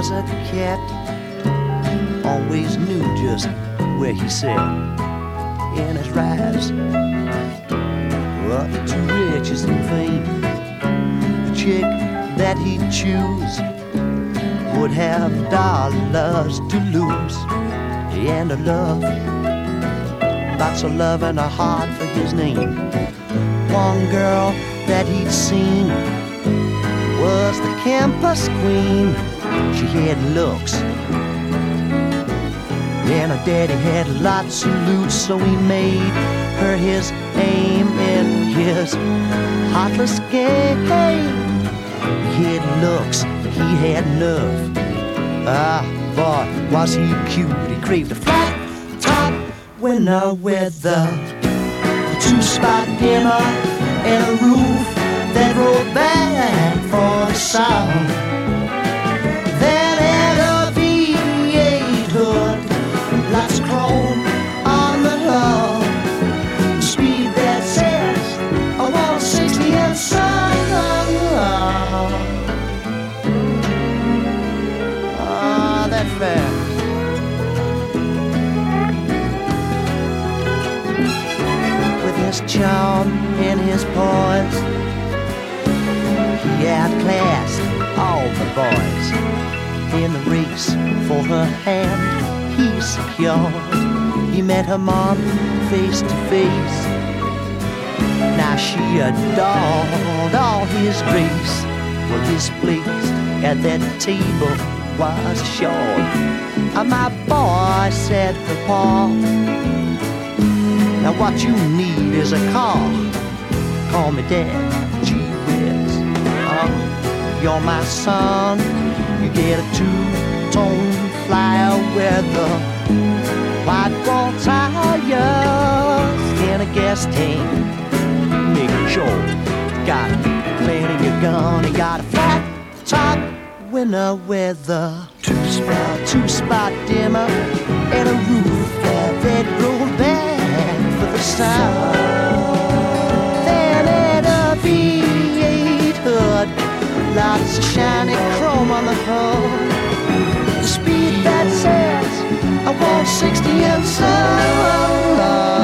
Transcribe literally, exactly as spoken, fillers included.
was a cat, always knew just where he sat in his rise up to riches and fame. The chick that he'd choose would have dollars to lose, and a love, lots of love and a heart for his name. One girl that he'd seen was the campus queen. She had looks, and her daddy had lots of loot, so he made her his aim in his heartless game. He had looks, he had nerve. Ah, boy, was he cute. He craved a flat top window with a two-spot dimmer and a roof that rolled back for the sound. Then had a V eight hood, lots of chrome on the hull, speed that says I want sixty and some. Ah, that fast. With his charm and his poise, he outclassed all the boys. In the race for her hand he secured, he met her mom face to face. Now she adored all his grace. Well, his place at that table was short. And my boy said to Paul, now what you need is a car. Call me Dad, gee whiz. Uh, you're my son. You get a two-tone flyer with the white wall tires and a gas tank. Make sure you got plenty of your gun. You got a flat top window with a two-spot, two-spot dimmer and a roof that rolled back for the sound. Then had a V eight hood, lots of shiny chrome on the hull, the speed that says I want sixty and some.